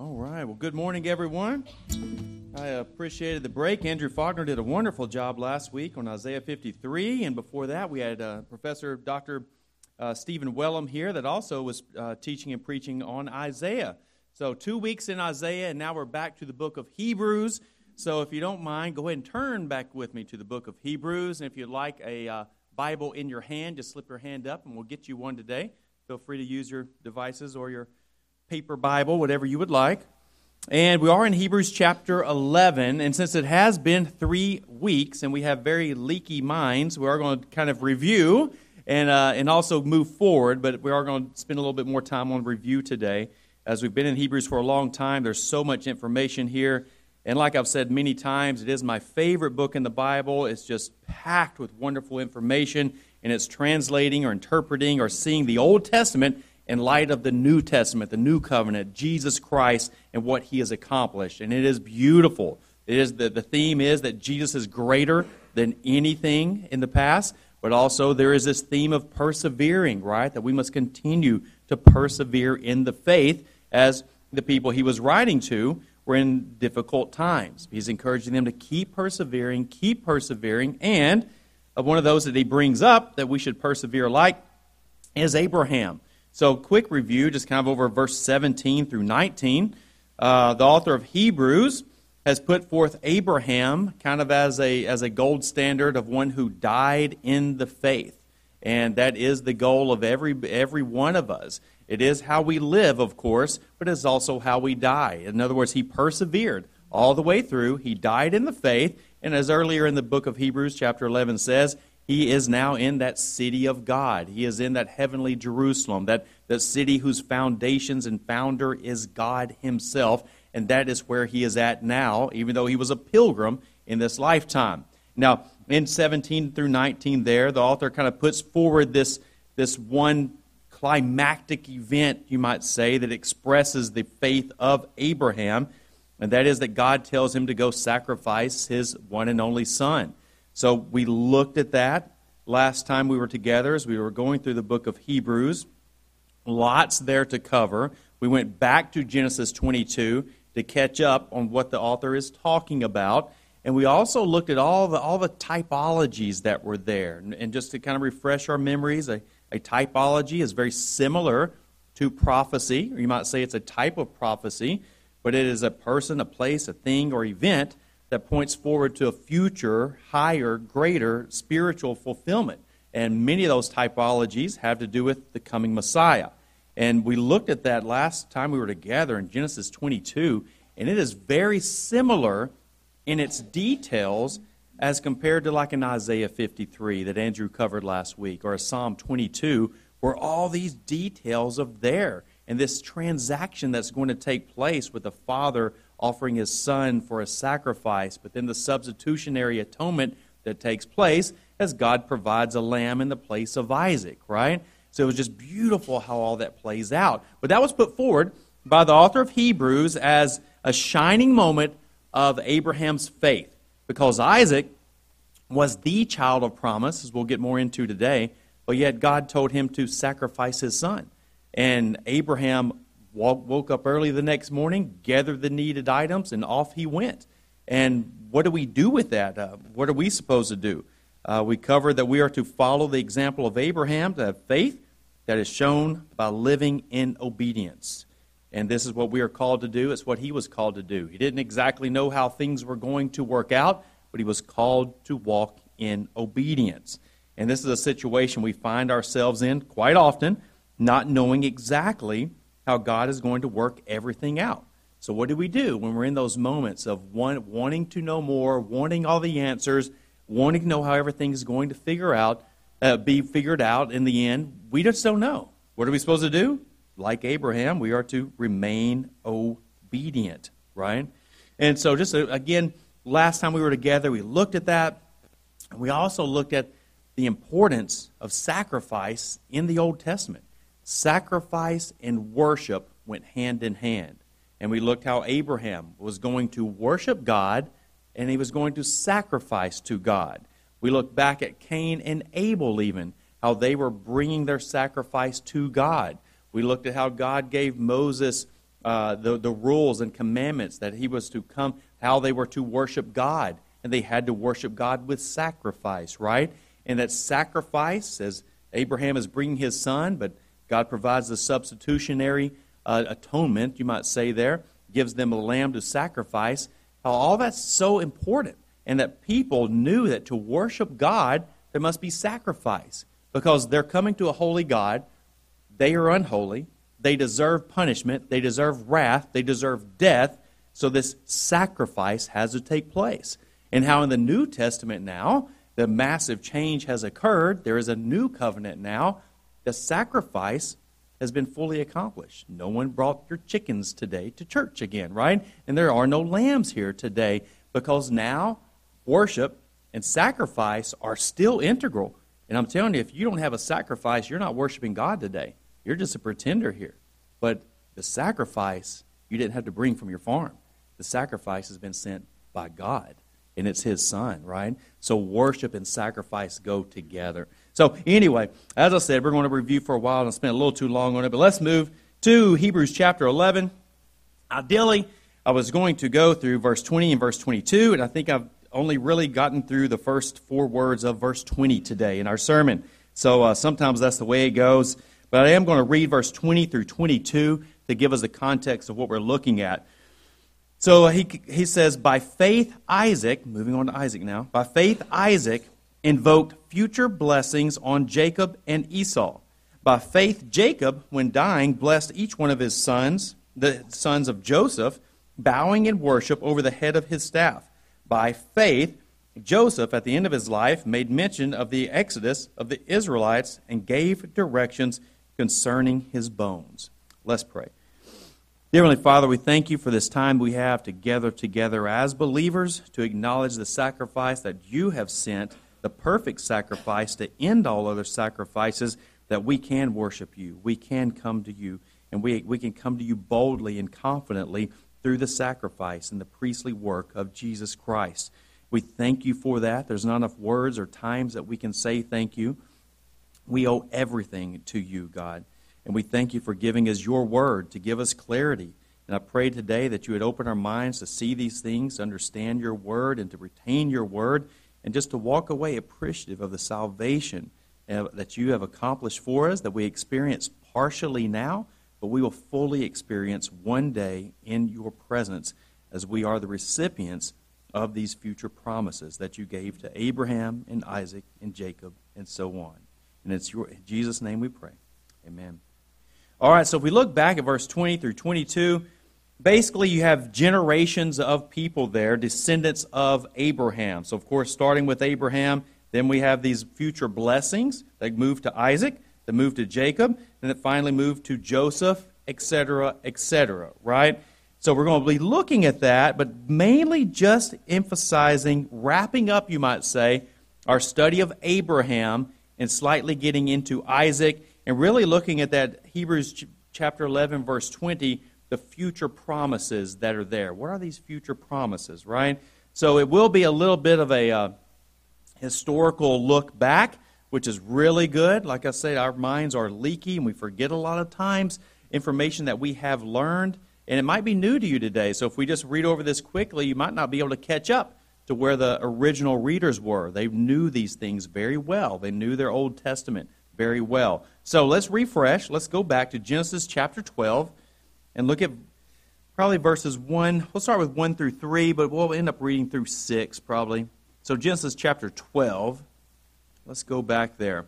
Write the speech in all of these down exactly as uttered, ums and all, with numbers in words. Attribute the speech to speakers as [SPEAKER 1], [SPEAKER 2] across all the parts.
[SPEAKER 1] All right. Well, good morning, everyone. I appreciated the break. Andrew Faulkner did a wonderful job last week on Isaiah fifty-three, and before that, we had uh, Professor Doctor Uh, Stephen Wellham here that also was uh, teaching and preaching on Isaiah. So two weeks in Isaiah, and now we're back to the book of Hebrews. So if you don't mind, go ahead and turn back with me to the book of Hebrews. And if you'd like a uh, Bible in your hand, just slip your hand up, and we'll get you one today. Feel free to use your devices or your paper Bible, whatever you would like. And we are in Hebrews chapter eleven, and since it has been three weeks, and we have very leaky minds, we are going to kind of review and uh, and also move forward, but we are going to spend a little bit more time on review today. As we've been in Hebrews for a long time, there's so much information here, and like I've said many times, it is my favorite book in the Bible. It's just packed with wonderful information, and it's translating or interpreting or seeing the Old Testament in light of the New Testament, the New Covenant, Jesus Christ, and what He has accomplished, and it is beautiful. It is the, the theme is that Jesus is greater than anything in the past, but also there is this theme of persevering, right? That we must continue to persevere in the faith as the people he was writing to were in difficult times. He's encouraging them to keep persevering, keep persevering, and one of those that he brings up that we should persevere like is Abraham. So quick review, just kind of over verse seventeen through nineteen. Uh, the author of Hebrews has put forth Abraham kind of as a as a gold standard of one who died in the faith. And that is the goal of every every one of us. It is how we live, of course, but it's also how we die. In other words, he persevered all the way through. He died in the faith, and as earlier in the book of Hebrews, chapter eleven says, he is now in that city of God. He is in that heavenly Jerusalem, that, that city whose foundations and founder is God himself. And that is where he is at now, even though he was a pilgrim in this lifetime. Now, in seventeen through nineteen there, the author kind of puts forward this, this one climactic event, you might say, that expresses the faith of Abraham, and that is that God tells him to go sacrifice his one and only son. So we looked at that last time we were together as we were going through the book of Hebrews. Lots there to cover. We went back to Genesis twenty-two to catch up on what the author is talking about. And we also looked at all the all the typologies that were there. And, and just to kind of refresh our memories, a, a typology is very similar to prophecy, or you might say it's a type of prophecy, but it is a person, a place, a thing, or event that points forward to a future, higher, greater spiritual fulfillment. And many of those typologies have to do with the coming Messiah. And we looked at that last time we were together in Genesis twenty-two, and it is very similar in its details as compared to like an Isaiah fifty-three that Andrew covered last week, or a Psalm twenty-two, where all these details of there, and this transaction that's going to take place with the Father offering his Son for a sacrifice, but then the substitutionary atonement that takes place as God provides a lamb in the place of Isaac, right? So it was just beautiful how all that plays out. But that was put forward by the author of Hebrews as a shining moment of Abraham's faith, because Isaac was the child of promise, as we'll get more into today, but yet God told him to sacrifice his son. And Abraham woke up early the next morning, gathered the needed items, and off he went. And what do we do with that? Uh, what are we supposed to do? Uh, we covered that we are to follow the example of Abraham, to have faith that is shown by living in obedience. And this is what we are called to do. It's what he was called to do. He didn't exactly know how things were going to work out, but he was called to walk in obedience. And this is a situation we find ourselves in quite often, not knowing exactly how God is going to work everything out. So what do we do when we're in those moments of one, wanting to know more, wanting all the answers, wanting to know how everything is going to figure out, uh, be figured out in the end? We just don't know. What are we supposed to do? Like Abraham, we are to remain obedient, right? And so just uh, again, last time we were together, we looked at that. We also looked at the importance of sacrifice in the Old Testament. Sacrifice and worship went hand in hand. And we looked how Abraham was going to worship God, and he was going to sacrifice to God. We looked back at Cain and Abel even, how they were bringing their sacrifice to God. We looked at how God gave Moses uh, the, the rules and commandments that he was to come, how they were to worship God. And they had to worship God with sacrifice, right? And that sacrifice, as Abraham is bringing his son, but God provides the substitutionary uh, atonement, you might say there, gives them a lamb to sacrifice. How all that's so important. And that people knew that to worship God, there must be sacrifice. Because they're coming to a holy God. They are unholy. They deserve punishment. They deserve wrath. They deserve death. So this sacrifice has to take place. And how in the New Testament now, the massive change has occurred. There is a new covenant now. The sacrifice has been fully accomplished. No one brought your chickens today to church again, right? And there are no lambs here today because now worship and sacrifice are still integral. And I'm telling you, if you don't have a sacrifice, you're not worshiping God today. You're just a pretender here. But the sacrifice you didn't have to bring from your farm. The sacrifice has been sent by God. And it's his son, right? So worship and sacrifice go together. So anyway, as I said, we're going to review for a while and I spent a little too long on it. But let's move to Hebrews chapter eleven. Ideally, I was going to go through verse twenty and verse twenty-two. And I think I've only really gotten through the first four words of verse twenty today in our sermon. So uh, sometimes that's the way it goes. But I am going to read verse twenty through twenty-two to give us the context of what we're looking at. So he he says, by faith Isaac, moving on to Isaac now, by faith Isaac invoked future blessings on Jacob and Esau. By faith Jacob, when dying, blessed each one of his sons, the sons of Joseph, bowing in worship over the head of his staff. By faith Joseph, at the end of his life, made mention of the exodus of the Israelites and gave directions concerning his bones. Let's pray. Dear Heavenly Father, we thank you for this time we have to gather together as believers to acknowledge the sacrifice that you have sent, the perfect sacrifice to end all other sacrifices, that we can worship you, we can come to you, and we, we can come to you boldly and confidently through the sacrifice and the priestly work of Jesus Christ. We thank you for that. There's not enough words or times that we can say thank you. We owe everything to you, God. And we thank you for giving us your word to give us clarity. And I pray today that you would open our minds to see these things, to understand your word, and to retain your word, and just to walk away appreciative of the salvation that you have accomplished for us, that we experience partially now, but we will fully experience one day in your presence as we are the recipients of these future promises that you gave to Abraham and Isaac and Jacob and so on. And it's your, in Jesus' name we pray. Amen. All right, so if we look back at verse twenty through twenty-two, basically you have generations of people there, descendants of Abraham. So, of course, starting with Abraham, then we have these future blessings that move to Isaac, that move to Jacob, and that finally move to Joseph, et cetera, et cetera, right? So we're going to be looking at that, but mainly just emphasizing, wrapping up, you might say, our study of Abraham and slightly getting into Isaac, and really looking at that Hebrews chapter eleven, verse twenty, the future promises that are there. What are these future promises, right? So it will be a little bit of a uh, historical look back, which is really good. Like I said, our minds are leaky, and we forget a lot of times information that we have learned, and it might be new to you today. So if we just read over this quickly, you might not be able to catch up to where the original readers were. They knew these things very well. They knew their Old Testament very well. So let's refresh. Let's go back to Genesis chapter twelve and look at probably verses one. We'll start with one through three, but we'll end up reading through six probably. So Genesis chapter twelve. Let's go back there.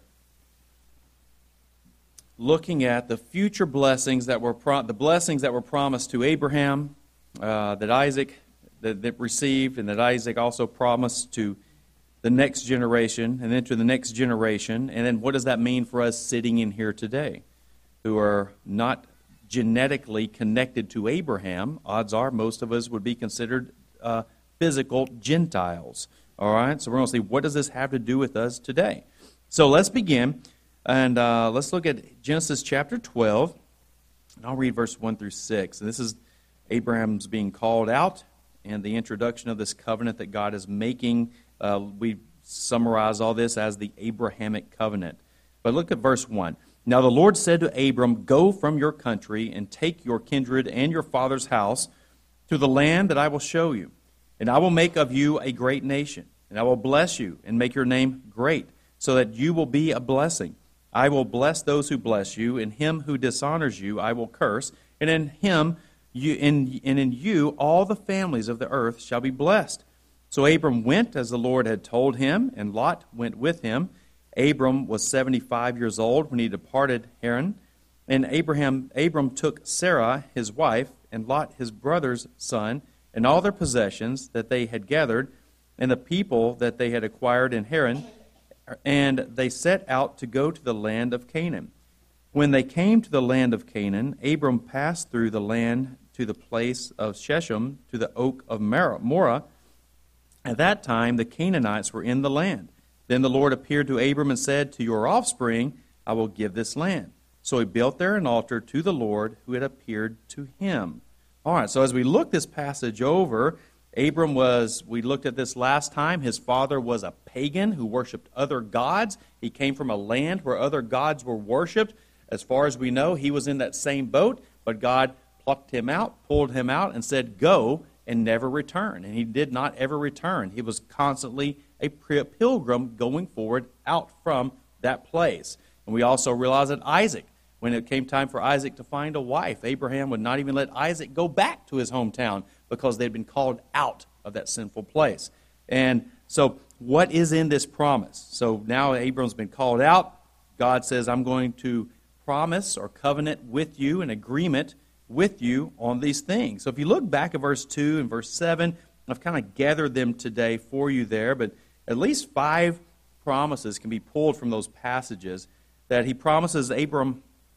[SPEAKER 1] Looking at the future blessings that were pro- the blessings that were promised to Abraham, uh, that Isaac that, that received, and that Isaac also promised to the next generation, and then to the next generation. And then what does that mean for us sitting in here today, who are not genetically connected to Abraham? Odds are most of us would be considered uh, physical Gentiles. All right, so we're going to see, what does this have to do with us today? So let's begin, and uh, let's look at Genesis chapter twelve, and I'll read verse one through six. And this is Abraham's being called out, and the introduction of this covenant that God is making. Uh, we summarize all this as the Abrahamic covenant. But look at verse one. Now the Lord said to Abram, Go from your country and take your kindred and your father's house to the land that I will show you. And I will make of you a great nation, and I will bless you and make your name great, so that you will be a blessing. I will bless those who bless you, and him who dishonors you I will curse, and in him you, in, and in you all the families of the earth shall be blessed. So Abram went as the Lord had told him, and Lot went with him. Abram was seventy-five years old when he departed Haran. And Abraham, Abram took Sarah, his wife, and Lot, his brother's son, and all their possessions that they had gathered, and the people that they had acquired in Haran, and they set out to go to the land of Canaan. When they came to the land of Canaan, Abram passed through the land to the place of Shechem, to the oak of Moreh. At that time the Canaanites were in the land. Then the Lord appeared to Abram and said, To your offspring I will give this land. So he built there an altar to the Lord who had appeared to him. All right, so as we look this passage over, Abram was, we looked at this last time, his father was a pagan who worshipped other gods. He came from a land where other gods were worshipped. As far as we know, he was in that same boat, but God plucked him out, pulled him out, and said, Go, and never return. And he did not ever return. He was constantly a pilgrim going forward out from that place. And we also realize that Isaac, when it came time for Isaac to find a wife, Abraham would not even let Isaac go back to his hometown because they'd been called out of that sinful place. And so what is in this promise? So now Abram's been called out. God says, I'm going to promise or covenant with you, an agreement with you on these things. So if you look back at verse two and verse seven, I've kind of gathered them today for you there, but at least five promises can be pulled from those passages that he promises Abram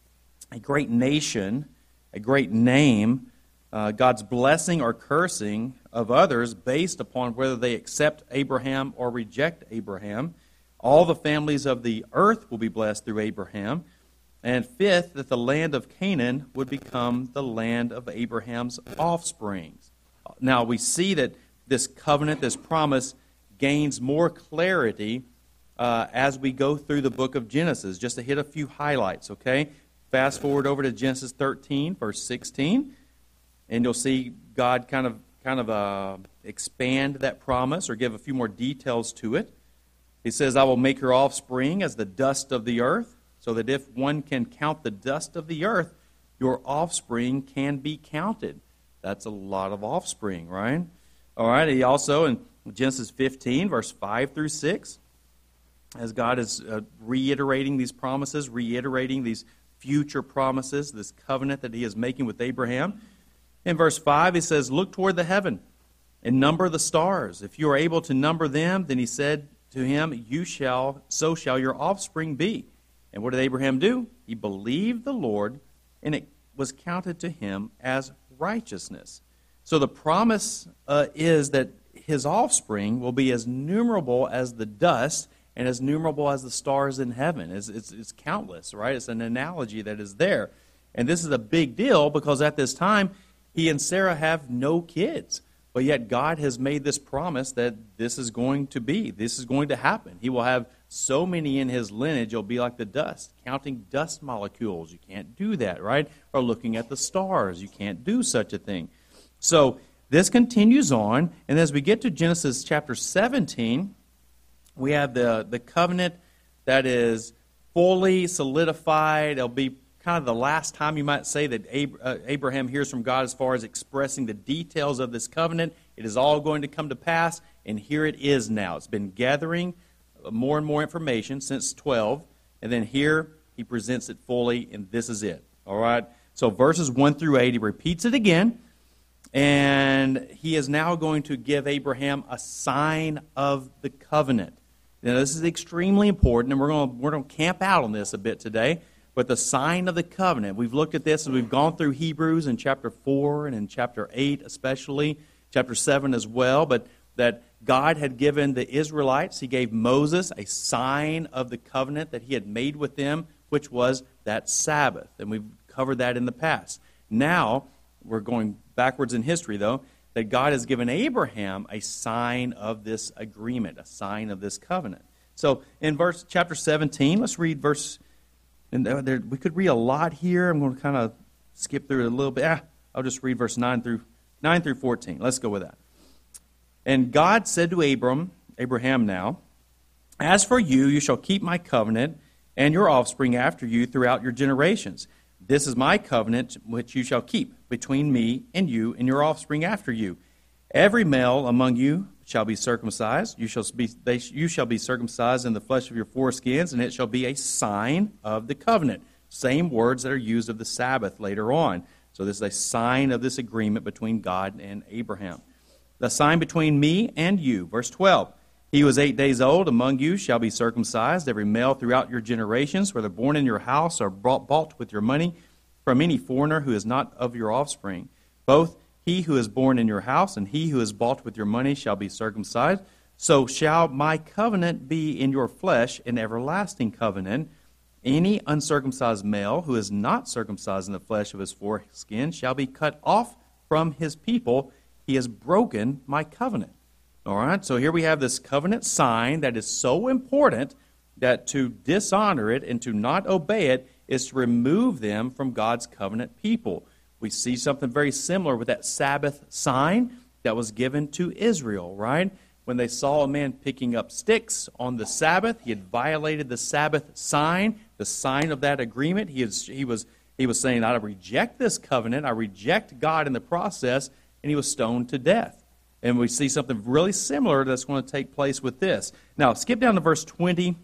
[SPEAKER 1] a great nation, a great name, uh, God's blessing or cursing of others based upon whether they accept Abraham or reject Abraham. All the families of the earth will be blessed through Abraham. And fifth, that the land of Canaan would become the land of Abraham's offspring. Now we see that this covenant, this promise, gains more clarity uh, as we go through the book of Genesis. Just to hit a few highlights, okay? Fast forward over to Genesis thirteen, verse sixteen, and you'll see God kind of kind of uh, expand that promise or give a few more details to it. He says, I will make your offspring as the dust of the earth, so that if one can count the dust of the earth, your offspring can be counted. That's a lot of offspring, right? All right, he also, in Genesis fifteen, verse five through six, as God is uh, reiterating these promises, reiterating these future promises, this covenant that he is making with Abraham. In verse five, he says, Look toward the heaven and number the stars. If you are able to number them, then he said to him, You shall, so shall your offspring be. And what did Abraham do? He believed the Lord, and it was counted to him as righteousness. So the promise uh, is that his offspring will be as numerable as the dust and as numerable as the stars in heaven. It's, it's, it's countless, right? It's an analogy that is there. And this is a big deal because at this time, he and Sarah have no kids. But yet God has made this promise that this is going to be. This is going to happen. He will have so many in his lineage, it'll be like the dust, counting dust molecules. You can't do that, right? Or looking at the stars. You can't do such a thing. So this continues on, and as we get to Genesis chapter seventeen, we have the, the covenant that is fully solidified. It'll be kind of the last time you might say that Ab- uh, Abraham hears from God as far as expressing the details of this covenant. It is all going to come to pass, and here it is now. It's been gathering more and more information since twelve, and then here he presents it fully, and this is it. All right? So verses one through eight, he repeats it again. And he is now going to give Abraham a sign of the covenant. Now, this is extremely important, and we're going to, we're going to camp out on this a bit today. But the sign of the covenant, we've looked at this as we've gone through Hebrews in chapter four and in chapter eight especially, chapter seven as well. But that God had given the Israelites, he gave Moses a sign of the covenant that he had made with them, which was that Sabbath. And we've covered that in the past. Now, we're going backwards in history, though, that God has given Abraham a sign of this agreement, a sign of this covenant. So in verse chapter seventeen, let's read verse And there, there, we could read a lot here. I'm going to kind of skip through it a little bit. Ah, I'll just read verse nine through nine through fourteen. Let's go with that. And God said to Abram, Abraham now, as for you, you shall keep my covenant and your offspring after you throughout your generations. This is my covenant which you shall keep between me and you and your offspring after you. Every male among you shall be circumcised. You shall be, they, you shall be circumcised in the flesh of your foreskins, and it shall be a sign of the covenant. Same words that are used of the Sabbath later on. So this is a sign of this agreement between God and Abraham. The sign between me and you. Verse twelve. He who is eight days old among you shall be circumcised, every male throughout your generations, whether born in your house or bought, bought with your money from any foreigner who is not of your offspring. Both he who is born in your house and he who is bought with your money shall be circumcised. So shall my covenant be in your flesh, an everlasting covenant. Any uncircumcised male who is not circumcised in the flesh of his foreskin shall be cut off from his people. He has broken my covenant. All right, so here we have this covenant sign that is so important that to dishonor it and to not obey it is to remove them from God's covenant people. We see something very similar with that Sabbath sign that was given to Israel, right? When they saw a man picking up sticks on the Sabbath, he had violated the Sabbath sign, the sign of that agreement. He, is, he, was, he was saying, I reject this covenant, I reject God in the process, and he was stoned to death. And we see something really similar that's going to take place with this. Now, skip down to verse twenty,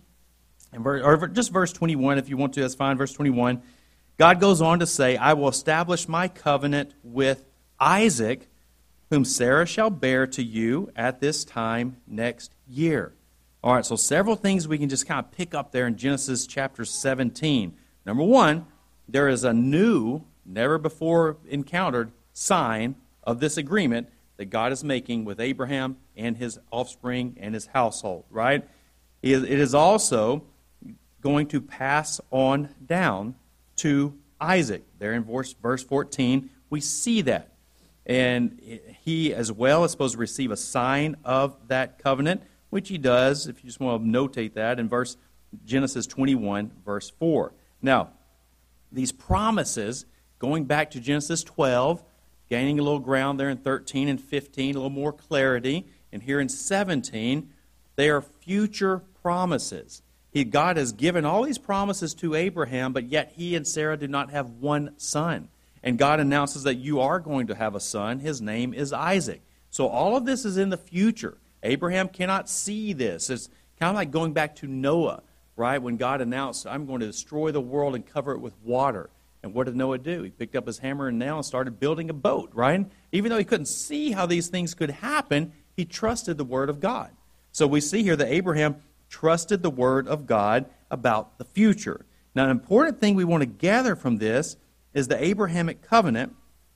[SPEAKER 1] or just verse twenty-one if you want to. That's fine, verse twenty-one. God goes on to say, I will establish my covenant with Isaac, whom Sarah shall bear to you at this time next year. All right, so several things we can just kind of pick up there in Genesis chapter seventeen. Number one, there is a new, never before encountered sign of this agreement that God is making with Abraham and his offspring and his household, right? It is also going to pass on down to Isaac. There in verse, verse fourteen, we see that. And he as well is supposed to receive a sign of that covenant, which he does, if you just want to notate that, in verse Genesis twenty-one, verse four. Now, these promises, going back to Genesis twelve, gaining a little ground there in thirteen and fifteen, a little more clarity. And here in seventeen, they are future promises. He, God has given all these promises to Abraham, but yet he and Sarah do not have one son. And God announces that you are going to have a son. His name is Isaac. So all of this is in the future. Abraham cannot see this. It's kind of like going back to Noah, right? When God announced, I'm going to destroy the world and cover it with water. And what did Noah do? He picked up his hammer and nail and started building a boat, right? Even though he couldn't see how these things could happen, he trusted the word of God. So we see here that Abraham trusted the word of God about the future. Now, an important thing we want to gather from this is the Abrahamic covenant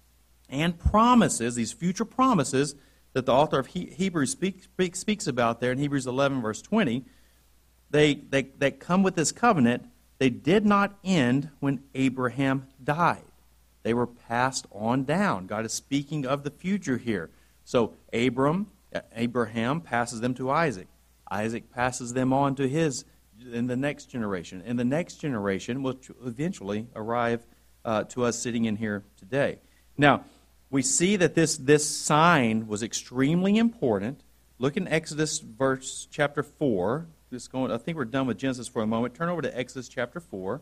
[SPEAKER 1] and promises, these future promises that the author of Hebrews speak, speak, speaks about there in Hebrews eleven, verse twenty. They, they, they come with this covenant. They did not end when Abraham died. They were passed on down. God is speaking of the future here. So Abram, Abraham passes them to Isaac. Isaac passes them on to his in the next generation. And the next generation will eventually arrive uh, to us sitting in here today. Now, we see that this, this sign was extremely important. Look in Exodus verse chapter four. Just going, I think we're done with Genesis for a moment. Turn over to Exodus chapter four.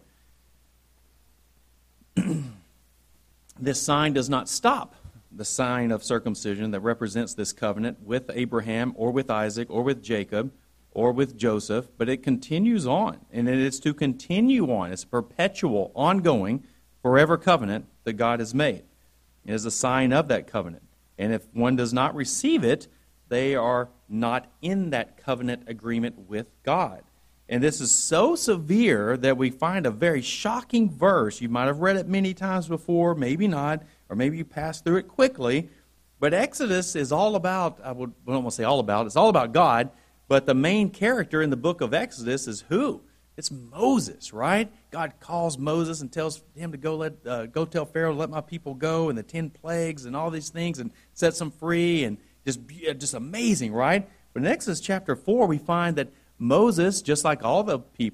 [SPEAKER 1] This sign does not stop the sign of circumcision that represents this covenant with Abraham or with Isaac or with Jacob or with Joseph, but it continues on, and it is to continue on. It's a perpetual, ongoing, forever covenant that God has made. It is a sign of that covenant. And if one does not receive it, they are not in that covenant agreement with God. And this is so severe that we find a very shocking verse. You might have read it many times before, maybe not, or maybe you passed through it quickly. But Exodus is all about, I would, I don't want to say all about, it's all about God, but the main character in the book of Exodus is who? It's Moses, right? God calls Moses and tells him to go let uh, go tell Pharaoh to let my people go, and the ten plagues and all these things, and sets them free, and just, just amazing, right? But in Exodus chapter four, we find that Moses, just like all the people,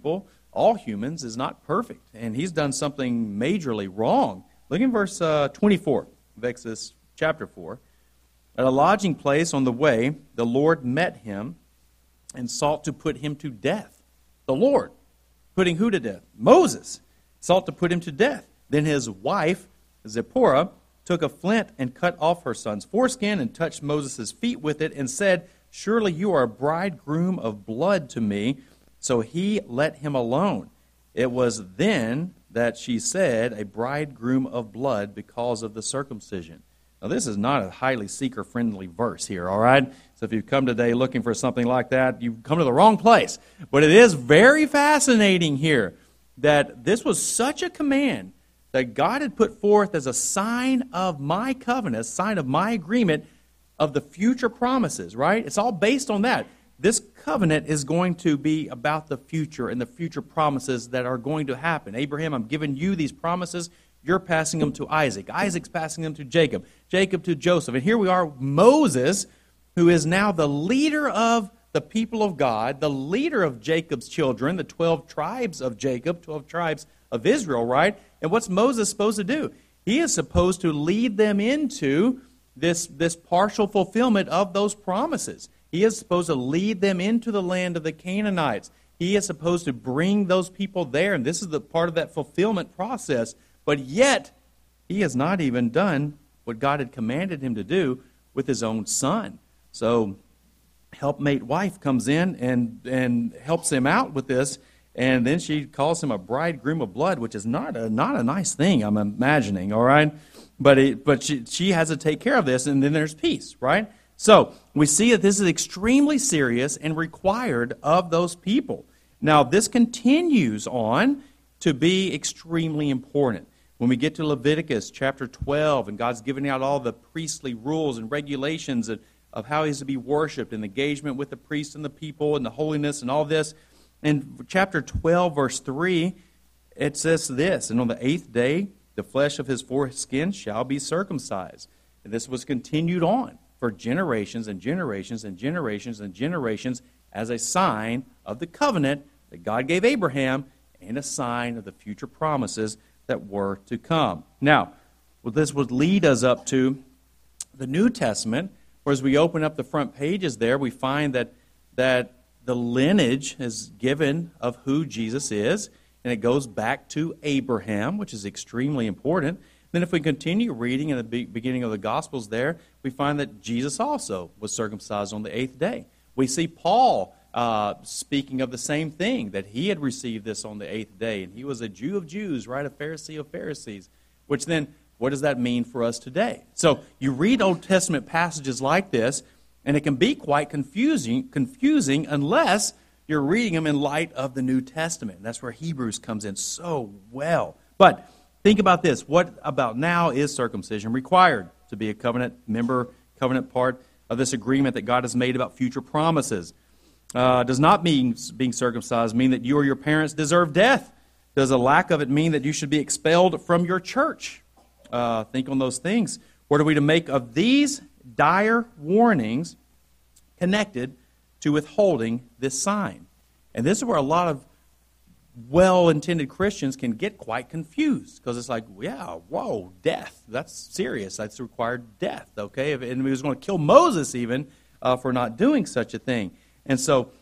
[SPEAKER 1] all humans, is not perfect, and he's done something majorly wrong. Look in verse uh, twenty-four of Exodus chapter four. At a lodging place on the way, the Lord met him and sought to put him to death. The Lord, putting who to death? Moses, sought to put him to death. Then his wife, Zipporah, took a flint and cut off her son's foreskin and touched Moses' feet with it and said, "Surely you are a bridegroom of blood to me." So he let him alone. It was then that she said, "A bridegroom of blood," because of the circumcision. Now, this is not a highly seeker-friendly verse here, all right? So if you've come today looking for something like that, you've come to the wrong place. But it is very fascinating here that this was such a command that God had put forth as a sign of my covenant, a sign of my agreement of the future promises, right? It's all based on that. This covenant is going to be about the future and the future promises that are going to happen. Abraham, I'm giving you these promises. You're passing them to Isaac. Isaac's passing them to Jacob. Jacob to Joseph. And here we are, Moses, who is now the leader of the people of God, the leader of Jacob's children, the twelve tribes of Jacob, twelve tribes of Israel, right? And what's Moses supposed to do? He is supposed to lead them into this, this partial fulfillment of those promises. He is supposed to lead them into the land of the Canaanites. He is supposed to bring those people there, and this is the part of that fulfillment process. But yet, he has not even done what God had commanded him to do with his own son. So, helpmate wife comes in and, and helps him out with this, and then she calls him a bridegroom of blood, which is not a, not a nice thing, I'm imagining, all right? But, it, but she, she has to take care of this, and then there's peace, right? So, we see that this is extremely serious and required of those people. Now, this continues on to be extremely important. When we get to Leviticus chapter twelve, and God's giving out all the priestly rules and regulations of, of how he's to be worshipped, and engagement with the priests and the people, and the holiness and all this. In chapter twelve, verse three, it says this, "And on the eighth day, the flesh of his foreskin shall be circumcised." And this was continued on for generations and generations and generations and generations as a sign of the covenant that God gave Abraham and a sign of the future promises that were to come. Now, well, this would lead us up to the New Testament, where as we open up the front pages there, we find that, that the lineage is given of who Jesus is, and it goes back to Abraham, which is extremely important. Then if we continue reading in the beginning of the Gospels there, we find that Jesus also was circumcised on the eighth day. We see Paul uh, speaking of the same thing, that he had received this on the eighth day, and he was a Jew of Jews, right, a Pharisee of Pharisees, which then, what does that mean for us today? So you read Old Testament passages like this, and it can be quite confusing, confusing unless you're reading them in light of the New Testament. That's where Hebrews comes in so well. But think about this. What about now is circumcision required to be a covenant member, covenant part of this agreement that God has made about future promises? Uh, does not mean being circumcised mean that you or your parents deserve death? Does a lack of it mean that you should be expelled from your church? Uh, think on those things. What are we to make of these dire warnings connected to withholding this sign? And this is where a lot of well-intended Christians can get quite confused, because it's like, yeah, whoa, death. That's serious. That's required death, okay? And he was going to kill Moses even uh, for not doing such a thing. And so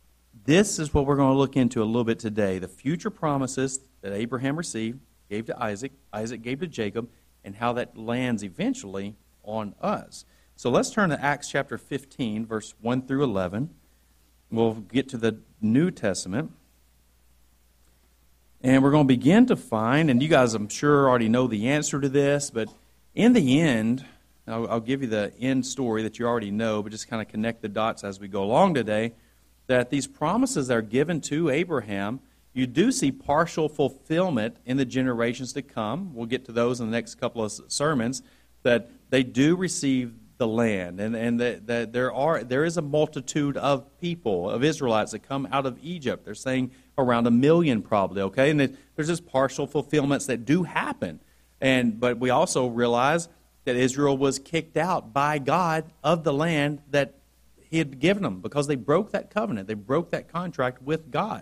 [SPEAKER 1] this is what we're going to look into a little bit today. The future promises that Abraham received, gave to Isaac, Isaac gave to Jacob, and how that lands eventually on us. So let's turn to Acts chapter fifteen, verse one through eleven. We'll get to the New Testament. And we're going to begin to find, and you guys I'm sure already know the answer to this, but in the end, I'll, I'll give you the end story that you already know, but just kind of connect the dots as we go along today, that these promises that are given to Abraham, you do see partial fulfillment in the generations to come. We'll get to those in the next couple of sermons, that they do receive the land, and, and that, that there are there is a multitude of people, of Israelites that come out of Egypt. They're saying around a million probably, okay? And there's just partial fulfillments that do happen. And but we also realize that Israel was kicked out by God of the land that he had given them, because they broke that covenant. They broke that contract with God.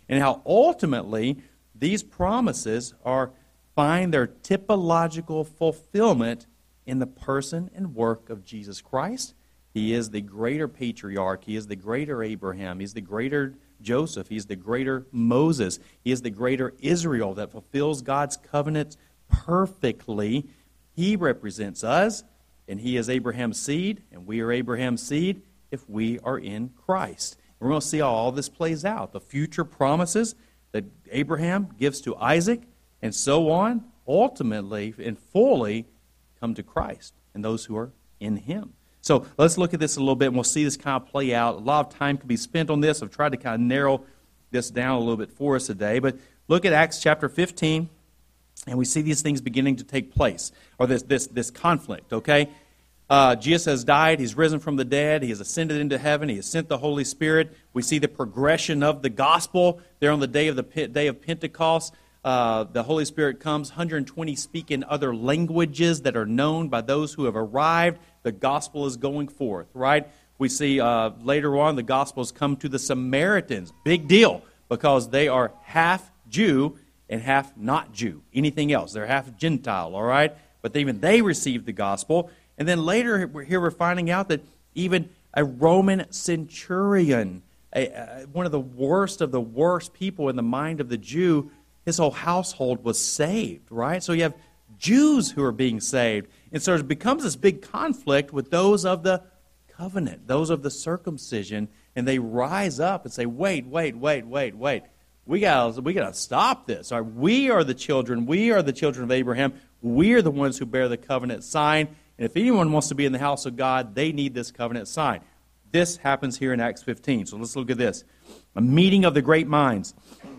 [SPEAKER 1] and how ultimately these promises are find their typological fulfillment in the person and work of Jesus Christ. He is the greater patriarch. He is the greater Abraham. He's the greater Joseph. He's the greater Moses. He is the greater Israel that fulfills God's covenant perfectly. He represents us, and he is Abraham's seed, and we are Abraham's seed if we are in Christ. And we're going to see how all this plays out. The future promises that Abraham gives to Isaac, and so on, ultimately and fully come to Christ and those who are in him. So let's look at this a little bit, and we'll see this kind of play out. A lot of time can be spent on this. I've tried to kind of narrow this down a little bit for us today. But look at Acts chapter fifteen, and we see these things beginning to take place, or this this this conflict, okay? Uh, Jesus has died. He's risen from the dead. He has ascended into heaven. He has sent the Holy Spirit. We see the progression of the gospel there on the day of the day of Pentecost. Uh, the Holy Spirit comes, one hundred twenty speak in other languages that are known by those who have arrived. The gospel is going forth, right? We see uh, later on the gospels come to the Samaritans. Big deal, because they are half Jew and half not Jew. Anything else. They're half Gentile, all right? But even they received the gospel. And then later, here we're finding out that even a Roman centurion, a, a, one of the worst of the worst people in the mind of the Jew, his whole household was saved, right? So you have Jews who are being saved. And so it becomes this big conflict with those of the covenant, those of the circumcision, and they rise up and say, wait, wait, wait, wait, wait. We got we got to stop this. Right? We are the children. We are the children of Abraham. We are the ones who bear the covenant sign. And if anyone wants to be in the house of God, they need this covenant sign. This happens here in Acts fifteen. So let's look at this. A meeting of the great minds.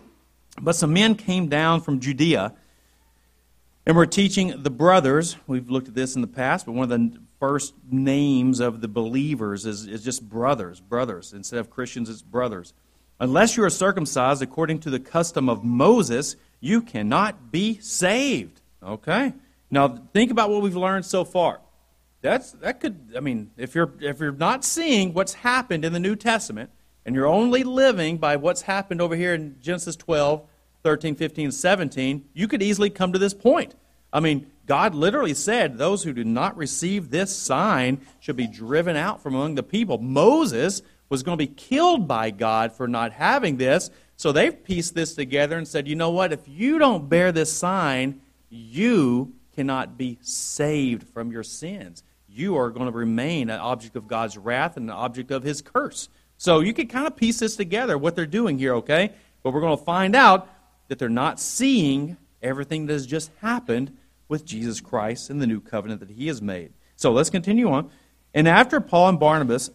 [SPEAKER 1] But some men came down from Judea and were teaching the brothers. We've looked at this in the past, but one of the first names of the believers is, is just brothers, brothers. Instead of Christians, it's brothers. Unless you are circumcised according to the custom of Moses, you cannot be saved. Okay? Now, think about what we've learned so far. That's that could, I mean, if you're if you're not seeing what's happened in the New Testament, and you're only living by what's happened over here in Genesis twelve, thirteen, fifteen, seventeen, you could easily come to this point. I mean, God literally said those who do not receive this sign should be driven out from among the people. Moses was going to be killed by God for not having this, so they've pieced this together and said, you know what, if you don't bear this sign, you cannot be saved from your sins. You are going to remain an object of God's wrath and an object of his curse. So you can kind of piece this together, what they're doing here, okay? But we're going to find out that they're not seeing everything that has just happened with Jesus Christ and the new covenant that he has made. So let's continue on. And after Paul and Barnabas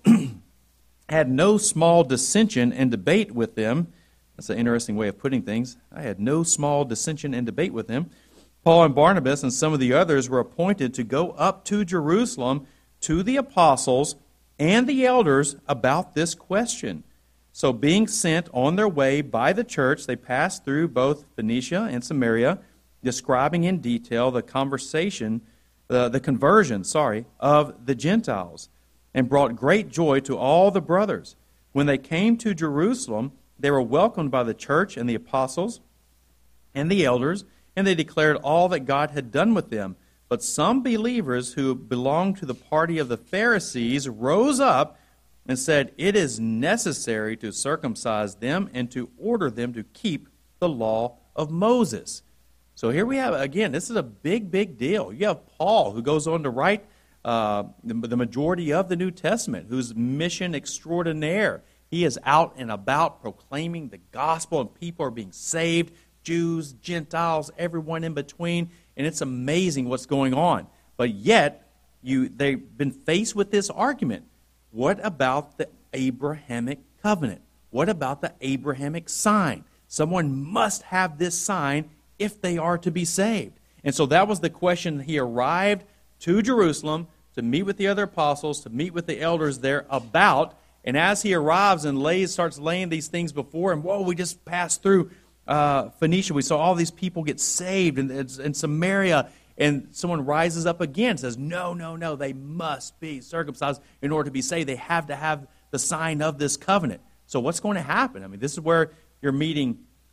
[SPEAKER 1] had no small dissension and debate with them, that's an interesting way of putting things. I had no small dissension and debate with them. Paul and Barnabas and some of the others were appointed to go up to Jerusalem to the apostles and the elders about this question. So being sent on their way by the church, they passed through both Phoenicia and Samaria, describing in detail the conversation, uh, the conversion, sorry, of the Gentiles, and brought great joy to all the brothers. When they came to Jerusalem, they were welcomed by the church and the apostles and the elders, and they declared all that God had done with them. But some believers who belonged to the party of the Pharisees rose up and said, it is necessary to circumcise them and to order them to keep the law of Moses. So here we have, again, this is a big, big deal. You have Paul, who goes on to write uh, the, the majority of the New Testament, whose mission extraordinaire. He is out and about proclaiming the gospel, and people are being saved. Jews, Gentiles, everyone in between, and it's amazing what's going on. But yet, you they've been faced with this argument. What about the Abrahamic covenant? What about the Abrahamic sign? Someone must have this sign if they are to be saved. And so that was the question. He arrived to Jerusalem to meet with the other apostles, to meet with the elders there about, and as he arrives and lays, starts laying these things before him, whoa, we just passed through Uh, Phoenicia, we saw all these people get saved in, in Samaria, and someone rises up again and says, no, no, no, they must be circumcised in order to be saved. They have to have the sign of this covenant. So what's going to happen? I mean, this is where you're meeting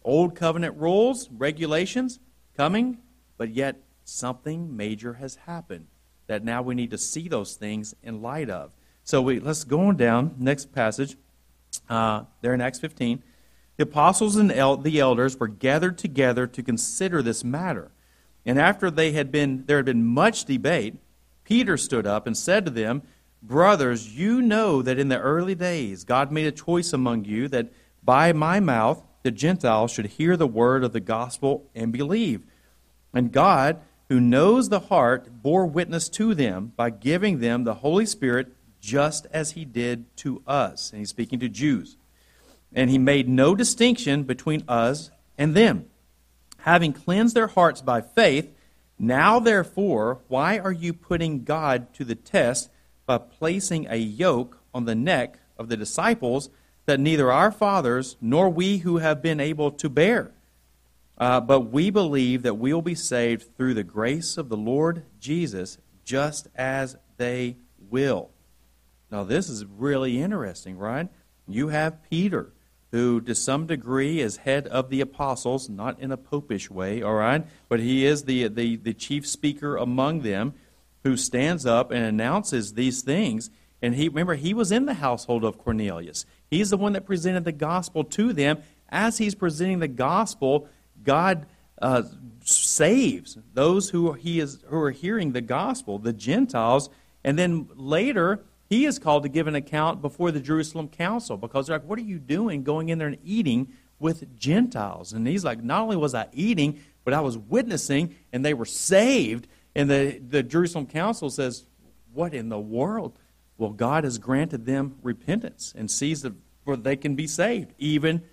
[SPEAKER 1] Old covenant rules, regulations coming, but yet something major has happened that now we need to see those things in light of. So we let's go on down, next passage, uh, there in Acts fifteen. The apostles and el- the elders were gathered together to consider this matter. And after they had been, there had been much debate, Peter stood up and said to them, "Brothers, you know that in the early days God made a choice among you that by my mouth the Gentiles should hear the word of the gospel and believe. And God, who knows the heart, bore witness to them by giving them the Holy Spirit just as he did to us." And he's speaking to Jews. "And he made no distinction between us and them. Having cleansed their hearts by faith, now therefore, why are you putting God to the test by placing a yoke on the neck of the disciples that neither our fathers nor we who have been able to bear? Uh, but we believe that we will be saved through the grace of the Lord Jesus, just as they will." Now this is really interesting, right? You have Peter, who to some degree is head of the apostles, not in a popish way, all right? But he is the, the, the chief speaker among them, who stands up and announces these things. And he remember, he was in the household of Cornelius. He's the one that presented the gospel to them. As he's presenting the gospel, God uh, saves those who he is who are hearing the gospel, the Gentiles. And then later, he is called to give an account before the Jerusalem council, because they're like, "What are you doing going in there and eating with Gentiles?" And he's like, "Not only was I eating, but I was witnessing, and they were saved." And the, the Jerusalem council says, "What in the world?" Well, God has granted them repentance and sees that they can be saved, even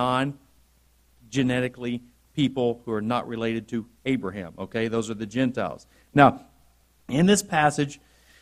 [SPEAKER 1] non-genetically people who are not related to Abraham. Okay, those are the Gentiles. Now, in this passage,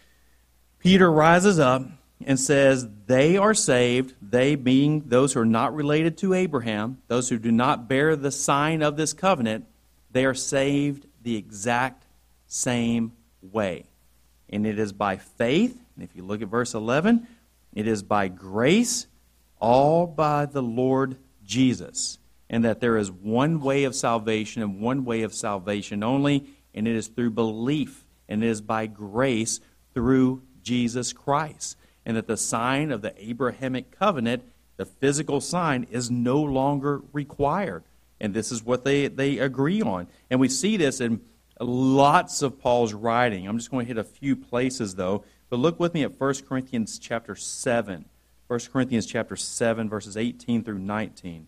[SPEAKER 1] Peter rises up and says they are saved, they being those who are not related to Abraham, those who do not bear the sign of this covenant, they are saved the exact same way. And it is by faith, and if you look at verse eleven, it is by grace, all by the Lord Jesus, and that there is one way of salvation and one way of salvation only, and it is through belief, and it is by grace through Jesus Christ, and that the sign of the Abrahamic covenant, the physical sign, is no longer required. And this is what they, they agree on. And we see this in lots of Paul's writing. I'm just going to hit a few places, though. But look with me at First Corinthians chapter seven. First Corinthians chapter seven, verses eighteen through nineteen.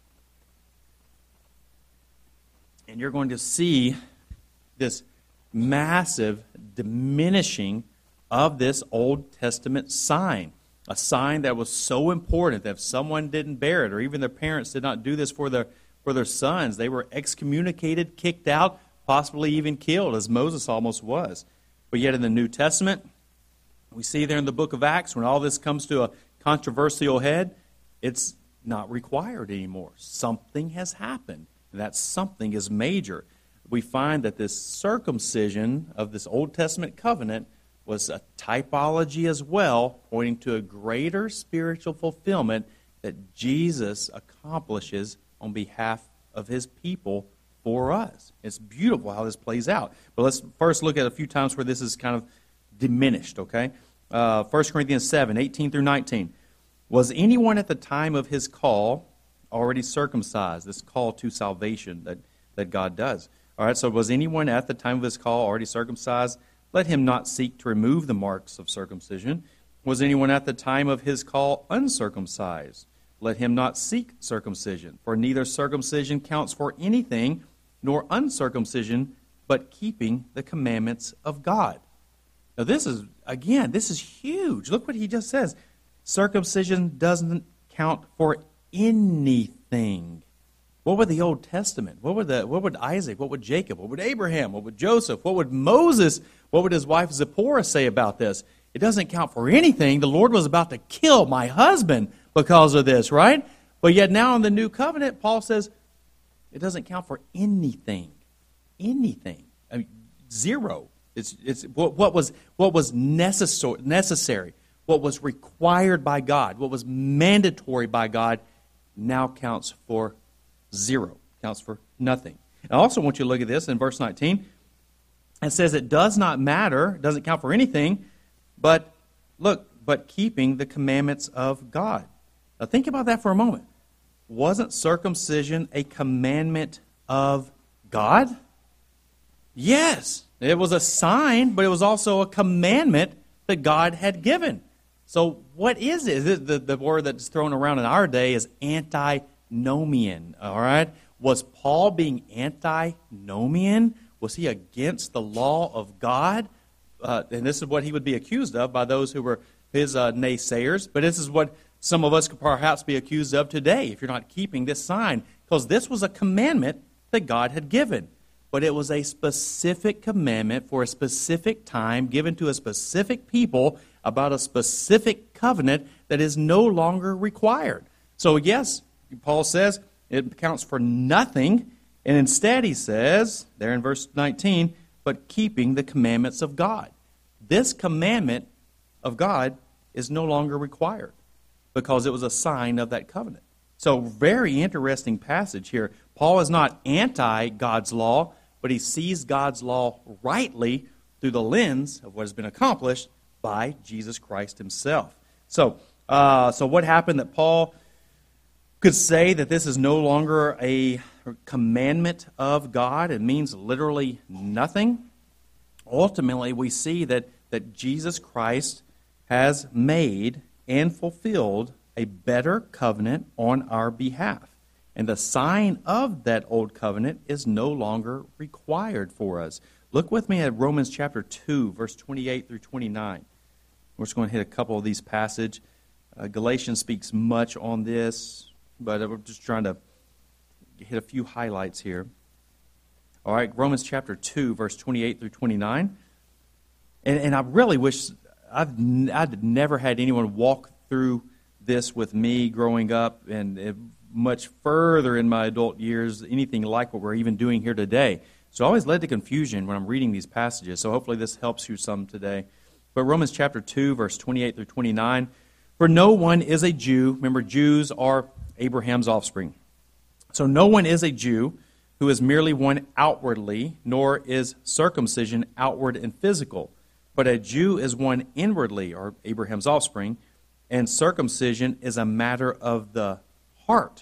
[SPEAKER 1] And you're going to see this massive diminishing of this Old Testament sign, a sign that was so important that if someone didn't bear it, or even their parents did not do this for their for their sons, they were excommunicated, kicked out, possibly even killed, as Moses almost was. But yet in the New Testament, we see there in the book of Acts, when all this comes to a controversial head, it's not required anymore. Something has happened, and that something is major. We find that this circumcision of this Old Testament covenant was a typology as well, pointing to a greater spiritual fulfillment that Jesus accomplishes on behalf of his people for us. It's beautiful how this plays out. But let's first look at a few times where this is kind of diminished, okay? Uh, First Corinthians seven, eighteen through nineteen. "Was anyone at the time of his call already circumcised?" This call to salvation that, that God does. All right, so was anyone at the time of his call already circumcised? Let him not seek to remove the marks of circumcision. Was anyone at the time of his call uncircumcised? Let him not seek circumcision. For neither circumcision counts for anything, nor uncircumcision, but keeping the commandments of God. Now this is, again, this is huge. Look what he just says. Circumcision doesn't count for anything. What would the Old Testament? What would the, what would Isaac? What would Jacob? What would Abraham? What would Joseph? What would Moses? What would his wife Zipporah say about this? It doesn't count for anything. The Lord was about to kill my husband because of this, right? But yet now in the new covenant, Paul says it doesn't count for anything. Anything. I mean, zero. It's, it's what, what was what was necessary, necessary, what was required by God, what was mandatory by God, now counts for Zero. Counts for nothing. I also want you to look at this in verse nineteen. It says it does not matter, doesn't count for anything, but look, but keeping the commandments of God. Now think about that for a moment. Wasn't circumcision a commandment of God? Yes. It was a sign, but it was also a commandment that God had given. So what is it? The, the word that's thrown around in our day is antinomian, all right? Was Paul being antinomian? Was he against the law of God? Uh, and this is what he would be accused of by those who were his uh, naysayers. But this is what some of us could perhaps be accused of today if you're not keeping this sign. Because this was a commandment that God had given. But it was a specific commandment for a specific time given to a specific people about a specific covenant that is no longer required. So yes, Paul says it counts for nothing. And instead he says, there in verse nineteen, but keeping the commandments of God. This commandment of God is no longer required because it was a sign of that covenant. So very interesting passage here. Paul is not anti-God's law, but he sees God's law rightly through the lens of what has been accomplished by Jesus Christ himself. So, uh, so what happened that Paul could say that this is no longer a commandment of God? It means literally nothing. Ultimately, we see that, that Jesus Christ has made and fulfilled a better covenant on our behalf. And the sign of that old covenant is no longer required for us. Look with me at Romans chapter two, verse twenty-eight through twenty-nine. We're just going to hit a couple of these passages. Uh, Galatians speaks much on this, but we're just trying to hit a few highlights here. All right, Romans chapter two, verse twenty-eight through twenty-nine. And, and I really wish I've I'd never had anyone walk through this with me growing up, and it, much further in my adult years, anything like what we're even doing here today. So it always led to confusion when I'm reading these passages. So hopefully this helps you some today. But Romans chapter two, verse twenty-eight through twenty-nine. For no one is a Jew. Remember, Jews are Abraham's offspring. So no one is a Jew who is merely one outwardly, nor is circumcision outward and physical. But a Jew is one inwardly, or Abraham's offspring, and circumcision is a matter of the heart,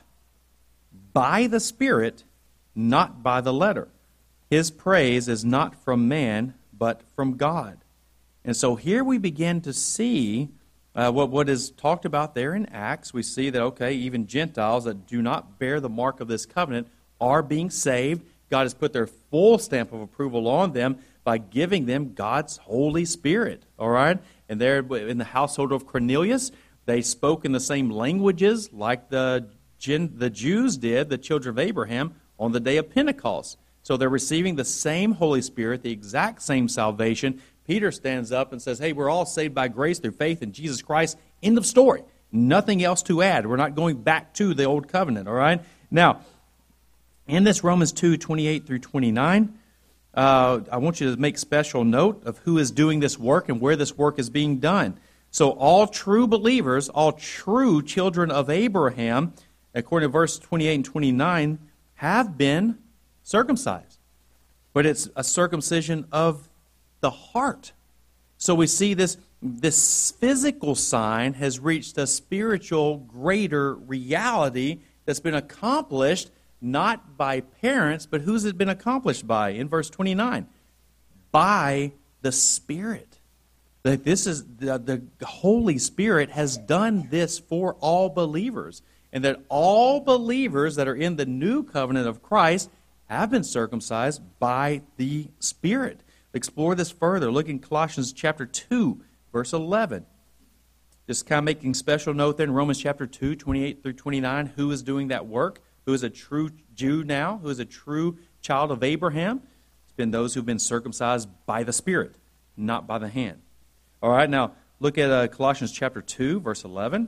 [SPEAKER 1] by the Spirit, not by the letter. His praise is not from man, but from God. And so here we begin to see uh, what, what is talked about there in Acts. We see that, okay, even Gentiles that do not bear the mark of this covenant are being saved. God has put their full stamp of approval on them by giving them God's Holy Spirit, all right? And there in the household of Cornelius, they spoke in the same languages like the, the Jews did, the children of Abraham, on the day of Pentecost. So they're receiving the same Holy Spirit, the exact same salvation. Peter stands up and says, hey, we're all saved by grace through faith in Jesus Christ. End of story. Nothing else to add. We're not going back to the old covenant, all right? Now, in this Romans two, twenty-eight through twenty-nine, uh, I want you to make special note of who is doing this work and where this work is being done. So all true believers, all true children of Abraham, according to verse twenty-eight and twenty-nine, have been circumcised. But it's a circumcision of the heart. So we see this, this physical sign has reached a spiritual greater reality that's been accomplished not by parents, but who's it been accomplished by? In verse twenty-nine, by the Spirit. That this is the, the Holy Spirit has done this for all believers, and that all believers that are in the new covenant of Christ have been circumcised by the Spirit. Explore this further. Look in Colossians chapter two, verse eleven. Just kind of making special note there in Romans chapter two, twenty-eight through twenty-nine, who is doing that work? Who is a true Jew now? Who is a true child of Abraham? It's been those who've been circumcised by the Spirit, not by the hand. All right, now look at uh, Colossians chapter two, verse eleven.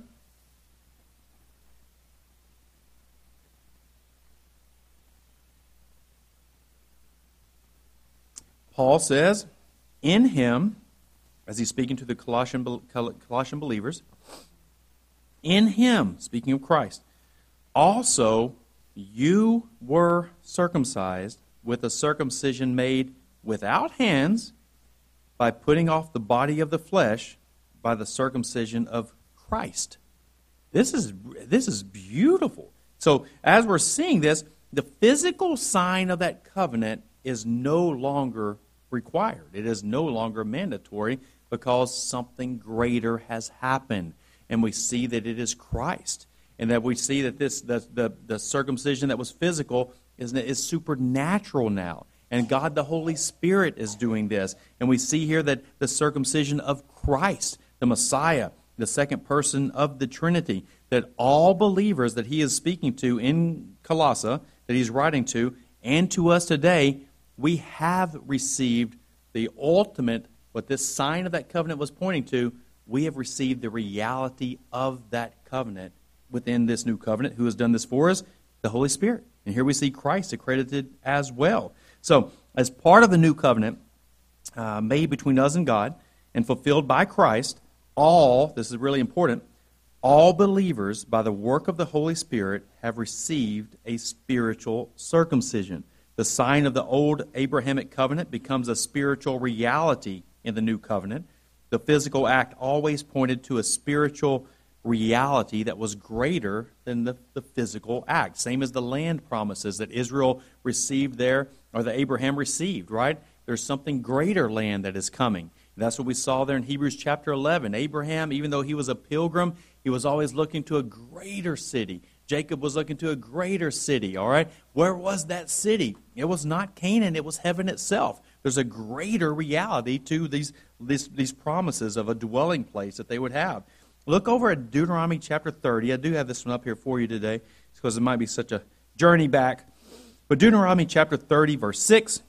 [SPEAKER 1] Paul says, in him, as he's speaking to the Colossian, Colossian believers, in him, speaking of Christ, also You were circumcised with a circumcision made without hands by putting off the body of the flesh by the circumcision of Christ. This is, this is beautiful. So as we're seeing this, the physical sign of that covenant is no longer required. It is no longer mandatory because something greater has happened. And we see that it is Christ. And that we see that this the, the, the circumcision that was physical is, is supernatural now. And God the Holy Spirit is doing this. And we see here that the circumcision of Christ, the Messiah, the second person of the Trinity, that all believers that he is speaking to in Colossae, that he's writing to, and to us today, we have received the ultimate, what this sign of that covenant was pointing to, we have received the reality of that covenant within this new covenant. Who has done this for us? The Holy Spirit. And here we see Christ accredited as well. So, as part of the new covenant uh, made between us and God and fulfilled by Christ, all, this is really important, all believers by the work of the Holy Spirit have received a spiritual circumcision. The sign of the old Abrahamic covenant becomes a spiritual reality in the new covenant. The physical act always pointed to a spiritual reality that was greater than the, the physical act. Same as the land promises that Israel received there, or that Abraham received, right? There's something greater land that is coming. And that's what we saw there in Hebrews chapter eleven. Abraham, even though he was a pilgrim, he was always looking to a greater city. Jacob was looking to a greater city, all right? Where was that city? It was not Canaan, it was heaven itself. There's a greater reality to these, these, these promises of a dwelling place that they would have. Look over at Deuteronomy chapter thirty. I do have this one up here for you today because it might be such a journey back. But Deuteronomy chapter thirty, verse six,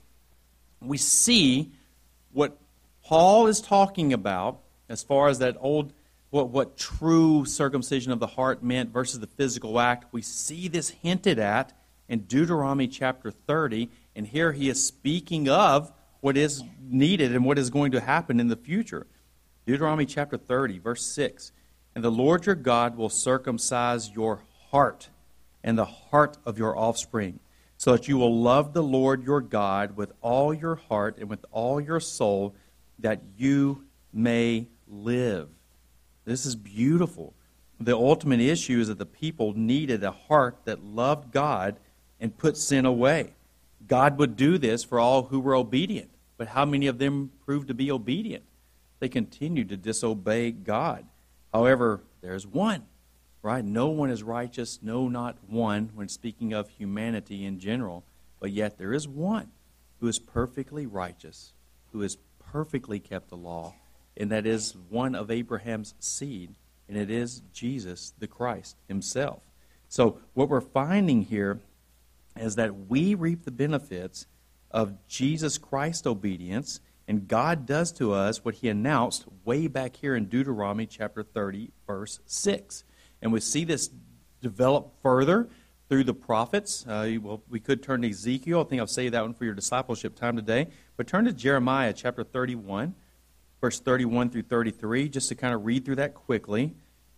[SPEAKER 1] we see what Paul is talking about as far as that old, what, what true circumcision of the heart meant versus the physical act. We see this hinted at in Deuteronomy chapter thirty, and here he is speaking of what is needed and what is going to happen in the future. Deuteronomy chapter thirty, verse six. And the Lord your God will circumcise your heart and the heart of your offspring, so that you will love the Lord your God with all your heart and with all your soul, that you may live. This is beautiful. The ultimate issue is that the people needed a heart that loved God and put sin away. God would do this for all who were obedient. But how many of them proved to be obedient? They continued to disobey God. However, there's one, right? No one is righteous, no, not one, when speaking of humanity in general. But yet there is one who is perfectly righteous, who has perfectly kept the law, and that is one of Abraham's seed, and it is Jesus, the Christ himself. So what we're finding here is that we reap the benefits of Jesus Christ's obedience, and God does to us what he announced way back here in Deuteronomy chapter thirty, verse six. And we see this develop further through the prophets. Uh, well, we could turn to Ezekiel. I think I'll save that one for your discipleship time today. But turn to Jeremiah chapter thirty-one, verse thirty-one through thirty-three, just to kind of read through that quickly.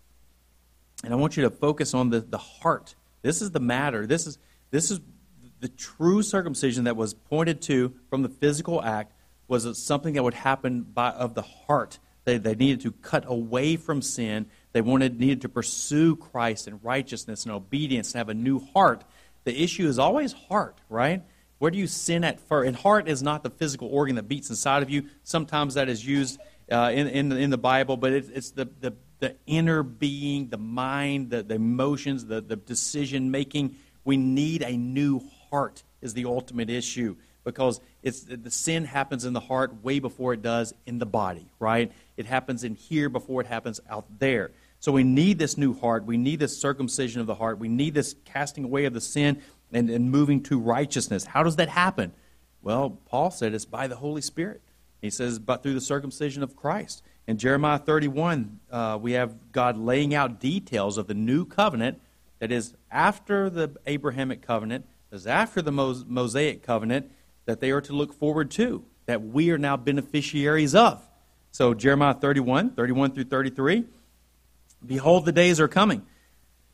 [SPEAKER 1] And I want you to focus on the, the heart. This is the matter. This is, this is the true circumcision that was pointed to from the physical act, was something that would happen by of the heart. They, they needed to cut away from sin. They wanted needed to pursue Christ in righteousness and obedience and have a new heart. The issue is always heart, right? Where do you sin at first? And heart is not the physical organ that beats inside of you. Sometimes that is used uh, in, in, the, in the Bible, but it, it's the, the, the inner being, the mind, the, the emotions, the, the decision-making. We need a new heart is the ultimate issue, because it's the sin happens in the heart way before it does in the body, right? It happens in here before it happens out there. So we need this new heart. We need this circumcision of the heart. We need this casting away of the sin and, and moving to righteousness. How does that happen? Well, Paul said it's by the Holy Spirit. He says, but through the circumcision of Christ. In Jeremiah thirty-one, uh, we have God laying out details of the new covenant that is after the Abrahamic covenant, is after the Mos- Mosaic covenant, that they are to look forward to, that we are now beneficiaries of. So Jeremiah thirty-one, thirty-one through thirty-three, behold, the days are coming,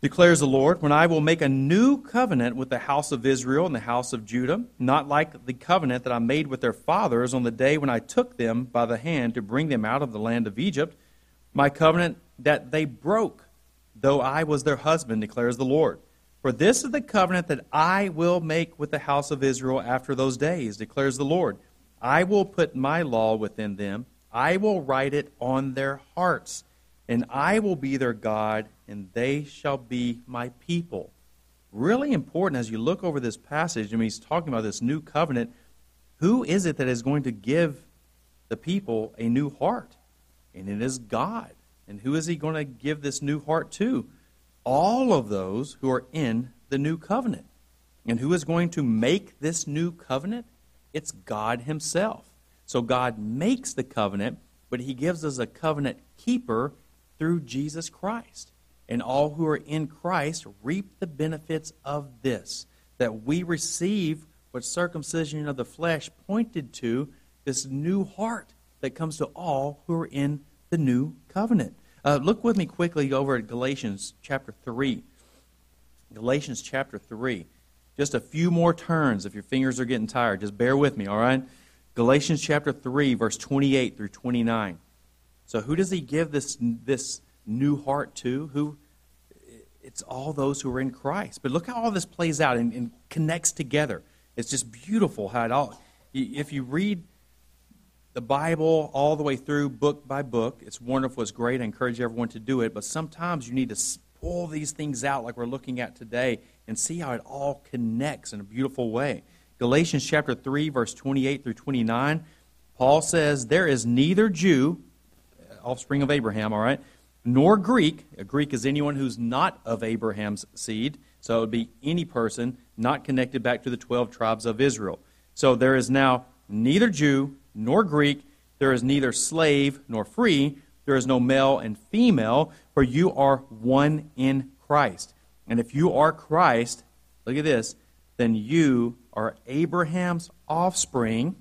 [SPEAKER 1] Declares the Lord, when I will make a new covenant with the house of Israel and the house of Judah, not like the covenant that I made with their fathers on the day when I took them by the hand to bring them out of the land of Egypt, my covenant that they broke, though I was their husband, declares the Lord. For this is the covenant that I will make with the house of Israel after those days, declares the Lord. I will put my law within them. I will write it on their hearts, and I will be their God, and they shall be my people. Really important as you look over this passage, I mean, he's talking about this new covenant. Who is it that is going to give the people a new heart? And it is God. And who is he going to give this new heart to? All of those who are in the new covenant. And who is going to make this new covenant? It's God himself. So God makes the covenant, but he gives us a covenant keeper through Jesus Christ. And all who are in Christ reap the benefits of this, that we receive what circumcision of the flesh pointed to, this new heart that comes to all who are in the new covenant. Uh, look with me quickly over at Galatians chapter three. Galatians chapter three. Just a few more turns if your fingers are getting tired. Just bear with me, all right? Galatians chapter three, verse twenty-eight through twenty-nine. So who does he give this, this new heart to? Who? It's all those who are in Christ. But look how all this plays out and, and connects together. It's just beautiful how it all... If you read the Bible all the way through, book by book, it's wonderful, it's great. I encourage everyone to do it. But sometimes you need to pull these things out like we're looking at today and see how it all connects in a beautiful way. Galatians chapter three, verse twenty-eight through twenty-nine, Paul says, there is neither Jew, offspring of Abraham, all right, nor Greek. A Greek is anyone who's not of Abraham's seed. So it would be any person not connected back to the twelve tribes of Israel. So there is now neither Jew nor Greek. There is neither slave nor free. There is no male and female, for you are one in Christ. And if you are Christ, look at this, then you are Abraham's offspring,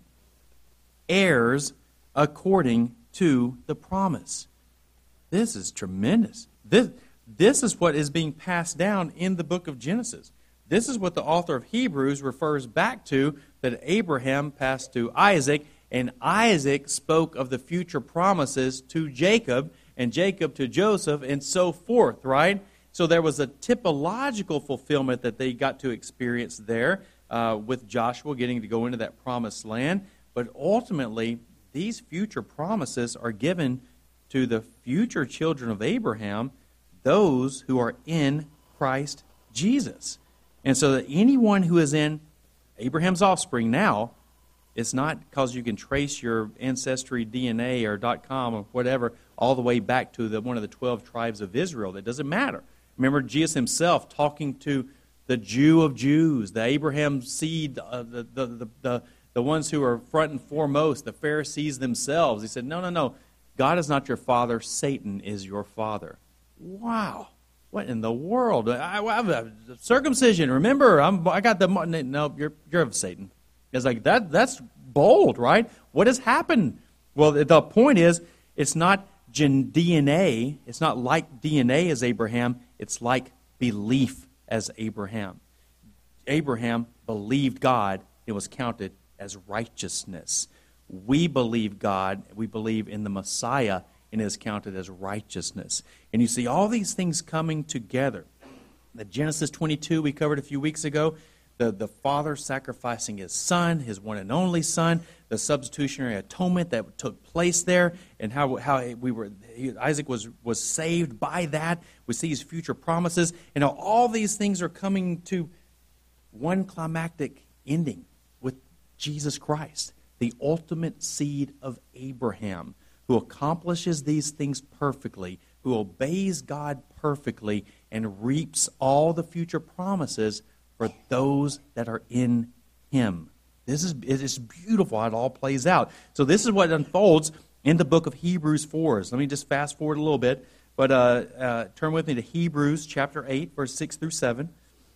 [SPEAKER 1] heirs according to the promise. This is tremendous. This, this is what is being passed down in the book of Genesis. This is what the author of Hebrews refers back to, that Abraham passed to Isaac, and Isaac spoke of the future promises to Jacob, and Jacob to Joseph, and so forth, right? So there was a typological fulfillment that they got to experience there uh, with Joshua getting to go into that promised land. But ultimately, these future promises are given to the future children of Abraham, those who are in Christ Jesus. And so that anyone who is in Abraham's offspring now, it's not because you can trace your ancestry D N A or .com or whatever all the way back to the, one of the twelve tribes of Israel. That doesn't matter. Remember Jesus himself talking to the Jew of Jews, the Abraham seed, uh, the, the, the, the, the ones who are front and foremost, the Pharisees themselves. He said, no, no, no. God is not your father. Satan is your father. Wow. What in the world? I, I have a circumcision. Remember, I'm, I got the... No, you're, you're of Satan. It's like, that. that's bold, right? What has happened? Well, the point is, it's not gen- D N A. It's not like D N A as Abraham. It's like belief as Abraham. Abraham believed God. It was counted as righteousness. We believe God. We believe in the Messiah, and it is counted as righteousness. And you see all these things coming together. The Genesis twenty-two we covered a few weeks ago, the, the father sacrificing his son, his one and only son, the substitutionary atonement that took place there, and how how we were Isaac was was saved by that. We see his future promises, and how all these things are coming to one climactic ending with Jesus Christ, the ultimate seed of Abraham, who accomplishes these things perfectly, who obeys God perfectly, and reaps all the future promises for those that are in him. This is it is beautiful how it all plays out. So this is what unfolds in the book of Hebrews four. So let me just fast forward a little bit, but uh, uh, turn with me to Hebrews chapter eight, verse six through seven.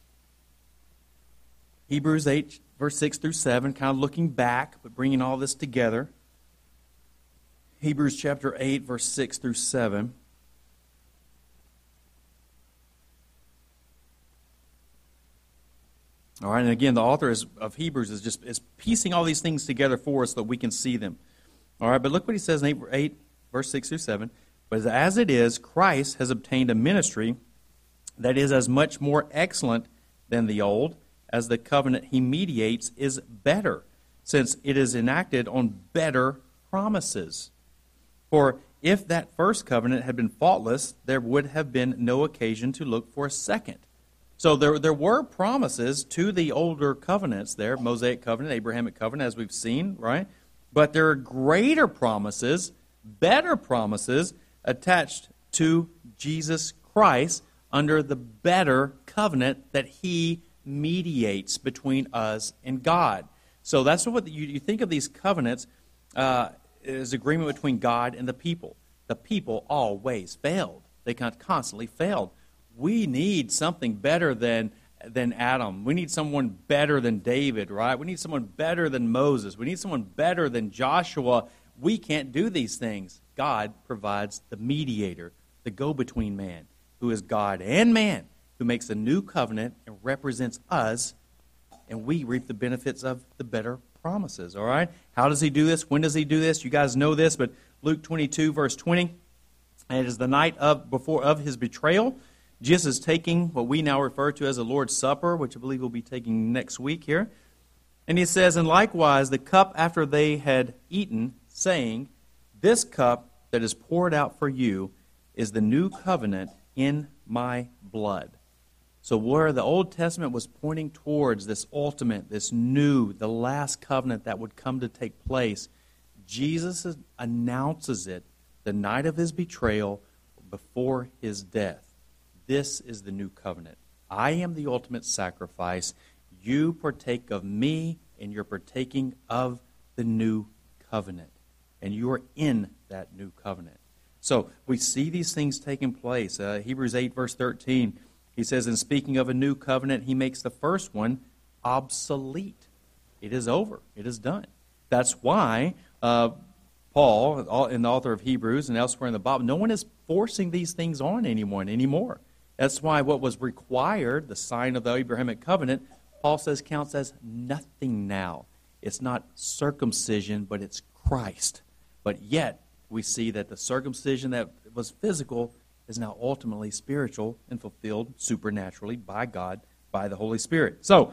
[SPEAKER 1] Hebrews eight, verse six through seven, kind of looking back, but bringing all this together. Hebrews chapter eight, verse six through seven. All right, and again, the author is, of Hebrews is just is piecing all these things together for us so that we can see them. All right, but look what he says in eight, eight verse six through seven. But as it is, Christ has obtained a ministry that is as much more excellent than the old, as the covenant he mediates is better, since it is enacted on better promises. For if that first covenant had been faultless, there would have been no occasion to look for a second. So there, there were promises to the older covenants there, Mosaic covenant, Abrahamic covenant, as we've seen, right? But there are greater promises, better promises, attached to Jesus Christ under the better covenant that he mediates between us and God. So that's what you, you think of these covenants uh, as agreement between God and the people. The people always failed. They constantly failed. We need something better than, than Adam. We need someone better than David, right? We need someone better than Moses. We need someone better than Joshua. We can't do these things. God provides the mediator, the go-between man, who is God and man, who makes a new covenant and represents us, and we reap the benefits of the better promises, all right? How does he do this? When does he do this? You guys know this, but Luke twenty-two, verse twenty, and it is the night of before of his betrayal. Jesus is taking what we now refer to as the Lord's Supper, which I believe we'll be taking next week here. And he says, and likewise the cup after they had eaten, saying, this cup that is poured out for you is the new covenant in my blood. So where the Old Testament was pointing towards this ultimate, this new, the last covenant that would come to take place, Jesus announces it the night of his betrayal before his death. This is the new covenant. I am the ultimate sacrifice. You partake of me, and you're partaking of the new covenant. And you are in that new covenant. So we see these things taking place. Uh, Hebrews eight, verse thirteen, he says, in speaking of a new covenant, he makes the first one obsolete. It is over. It is done. That's why uh, Paul, in the author of Hebrews and elsewhere in the Bible, no one is forcing these things on anyone anymore. That's why what was required, the sign of the Abrahamic covenant, Paul says counts as nothing now. It's not circumcision, but it's Christ. But yet, we see that the circumcision that was physical is now ultimately spiritual and fulfilled supernaturally by God, by the Holy Spirit. So,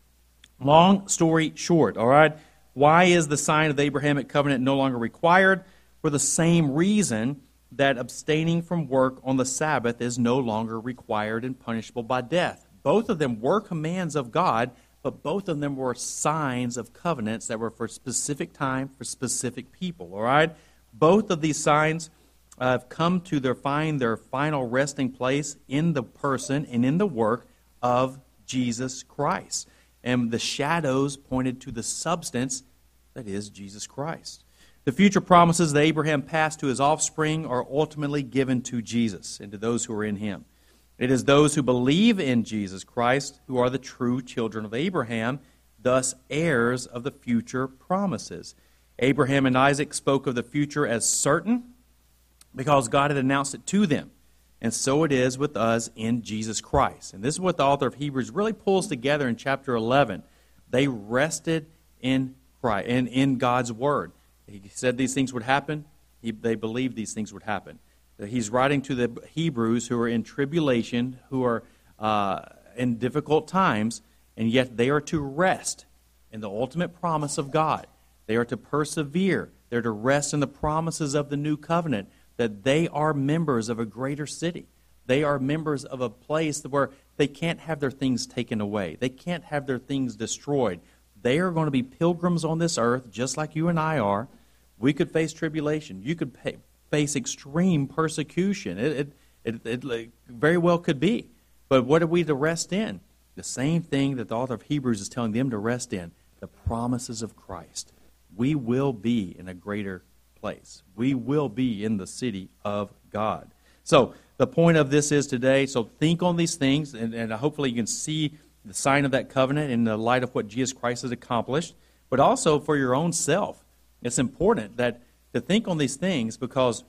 [SPEAKER 1] long story short, all right, why is the sign of the Abrahamic covenant no longer required? For the same reason that abstaining from work on the Sabbath is no longer required and punishable by death. Both of them were commands of God, but both of them were signs of covenants that were for specific time, for specific people, all right? Both of these signs uh, have come to their find their final resting place in the person and in the work of Jesus Christ. And the shadows pointed to the substance that is Jesus Christ. The future promises that Abraham passed to his offspring are ultimately given to Jesus and to those who are in him. It is those who believe in Jesus Christ who are the true children of Abraham, thus heirs of the future promises. Abraham and Isaac spoke of the future as certain because God had announced it to them. And so it is with us in Jesus Christ. And this is what the author of Hebrews really pulls together in chapter eleven. They rested in Christ, in, in God's word. He said these things would happen. He, they believed these things would happen. He's writing to the Hebrews who are in tribulation, who are uh, in difficult times, and yet they are to rest in the ultimate promise of God. They are to persevere. They're to rest in the promises of the new covenant, that they are members of a greater city. They are members of a place where they can't have their things taken away. They can't have their things destroyed. They are going to be pilgrims on this earth, just like you and I are. We could face tribulation. You could pay, face extreme persecution. It, it, it, it very well could be. But what are we to rest in? The same thing that the author of Hebrews is telling them to rest in, the promises of Christ. We will be in a greater place. We will be in the city of God. So the point of this is today, so think on these things, and, and hopefully you can see the sign of that covenant in the light of what Jesus Christ has accomplished, but also for your own self. It's important that to think on these things, because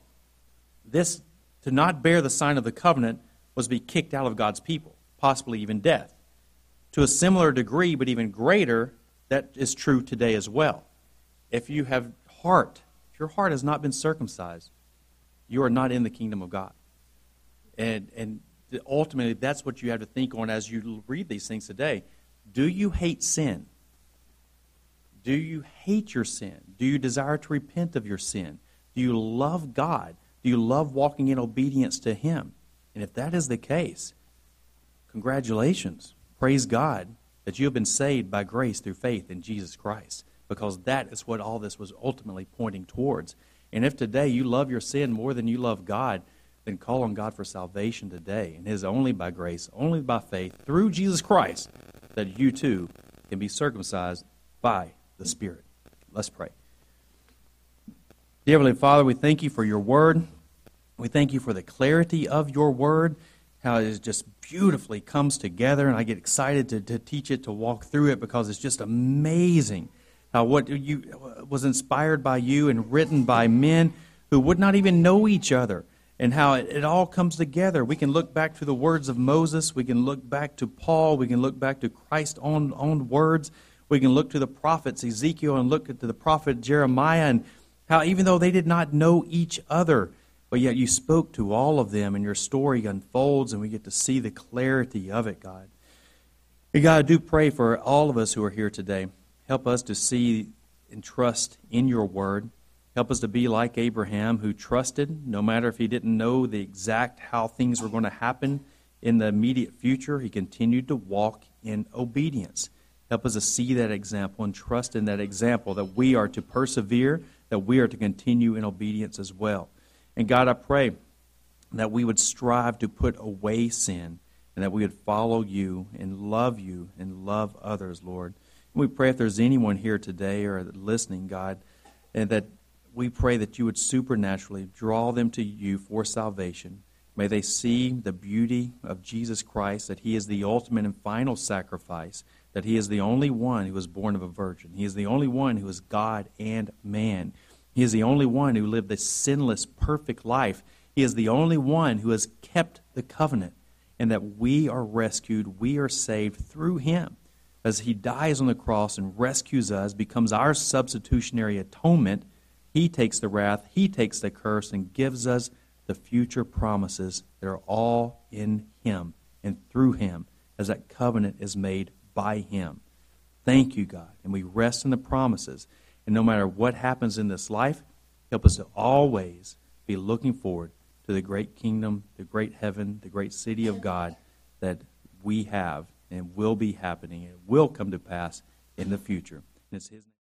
[SPEAKER 1] this, to not bear the sign of the covenant, was to be kicked out of God's people, possibly even death. to a similar degree, but even greater, that is true today as well. If you have heart, if your heart has not been circumcised, you are not in the kingdom of God. And and ultimately, that's what you have to think on as you read these things today. Do you hate sin? Do you hate your sin? Do you desire to repent of your sin? Do you love God? Do you love walking in obedience to Him? And if that is the case, congratulations. Praise God that you have been saved by grace through faith in Jesus Christ, because that is what all this was ultimately pointing towards. And if today you love your sin more than you love God, then call on God for salvation today. And it is only by grace, only by faith, through Jesus Christ, that you too can be circumcised by the Spirit. Let's pray. Dear Heavenly Father, we thank you for your word. We thank you for the clarity of your word, how it just beautifully comes together, and I get excited to, to teach it, to walk through it, because it's just amazing how what you was inspired by you and written by men who would not even know each other, and how it, it all comes together. We can look back to the words of Moses. We can look back to Paul. We can look back to Christ's own, own words. We can look to the prophets, Ezekiel, and look to the prophet Jeremiah, and how even though they did not know each other, but yet you spoke to all of them, and your story unfolds, and we get to see the clarity of it, God. And God, I do pray for all of us who are here today. Help us to see and trust in your word. Help us to be like Abraham, who trusted, no matter if he didn't know the exact how things were going to happen in the immediate future, he continued to walk in obedience. Help us to see that example and trust in that example, that we are to persevere, that we are to continue in obedience as well. And God, I pray that we would strive to put away sin, and that we would follow you and love you and love others, Lord. And we pray if there's anyone here today or listening, God, and that we pray that you would supernaturally draw them to you for salvation. May they see the beauty of Jesus Christ, that he is the ultimate and final sacrifice, that he is the only one who was born of a virgin. He is the only one who is God and man. He is the only one who lived a sinless, perfect life. He is the only one who has kept the covenant, and that we are rescued, we are saved through him. As he dies on the cross and rescues us, becomes our substitutionary atonement, he takes the wrath, he takes the curse, and gives us the future promises that are all in him and through him, as that covenant is made by him. Thank you, God. And we rest in the promises. And no matter what happens in this life, help us to always be looking forward to the great kingdom, the great heaven, the great city of God that we have and will be happening and will come to pass in the future. And it's his name.